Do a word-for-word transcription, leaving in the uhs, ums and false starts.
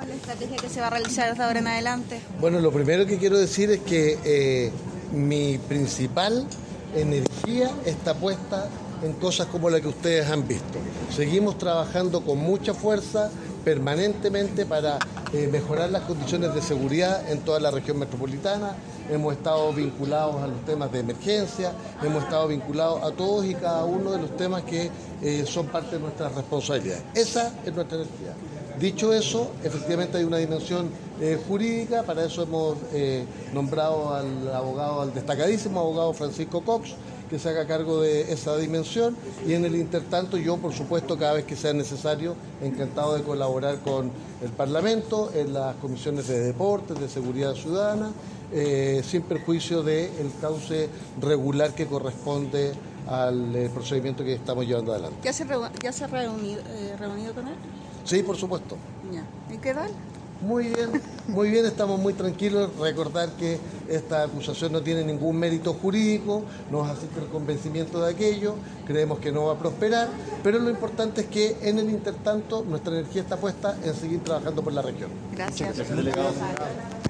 la estrategia que se va a realizar de ahora en adelante? Bueno, lo primero que quiero decir es que eh, mi principal energía está puesta en cosas como la que ustedes han visto. Seguimos trabajando con mucha fuerza permanentemente para eh, mejorar las condiciones de seguridad en toda la región metropolitana. Hemos estado vinculados a los temas de emergencia, hemos estado vinculados a todos y cada uno de los temas que eh, son parte de nuestras responsabilidades. Esa es nuestra energía. Dicho eso, efectivamente hay una dimensión eh, jurídica, para eso hemos eh, nombrado al abogado, al destacadísimo abogado Francisco Cox, que se haga cargo de esa dimensión, y en el intertanto yo, por supuesto, cada vez que sea necesario, encantado de colaborar con el Parlamento, en las comisiones de deportes, de seguridad ciudadana, eh, sin perjuicio del cauce regular que corresponde al eh, procedimiento que estamos llevando adelante. ¿Ya se, reu ya se ha reunido, eh, reunido con él? Sí, por supuesto. Ya. ¿Y qué tal? Muy bien, muy bien, estamos muy tranquilos. Recordar que esta acusación no tiene ningún mérito jurídico, nos asiste el convencimiento de aquello, creemos que no va a prosperar, pero lo importante es que en el intertanto nuestra energía está puesta en seguir trabajando por la región. Gracias. Gracias, delegado.